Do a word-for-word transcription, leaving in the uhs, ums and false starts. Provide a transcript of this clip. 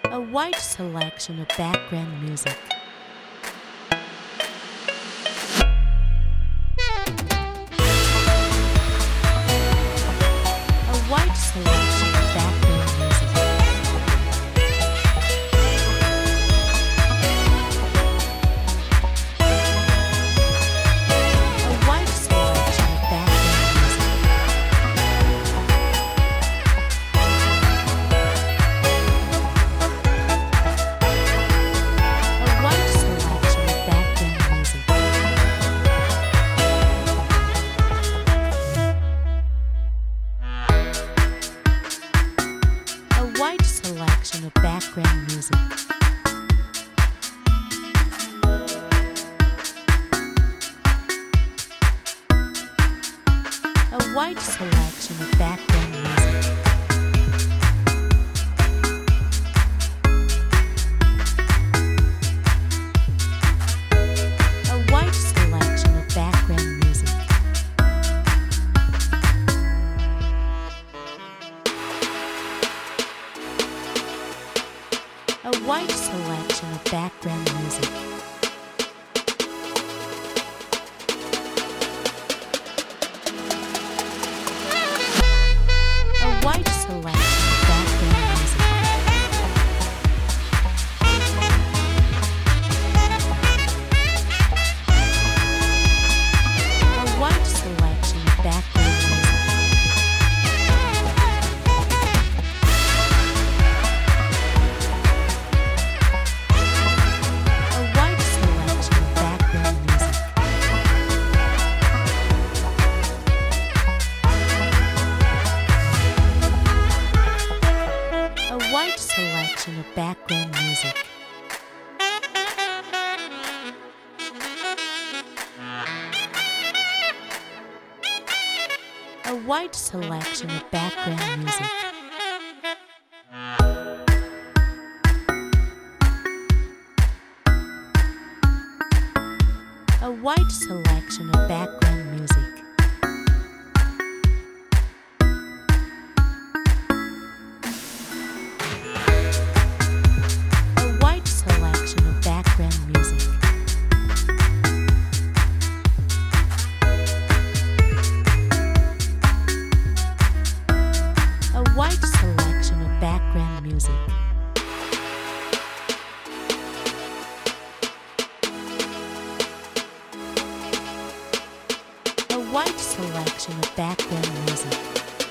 A wide selection of background music. A wide selection of background music. A wide selection of background music. A wide selection of background music. A wide selection of background music. A wide selection of background music. A wide selection of background music. A wide selection of background music. A wide selection of background music. A wide selection of background music. A wide selection of background music. A wide selection of background music. A wide selection of background music. A wide selection of background music. A wide selection of background music. A wide selection of background music. A wide selection of background music.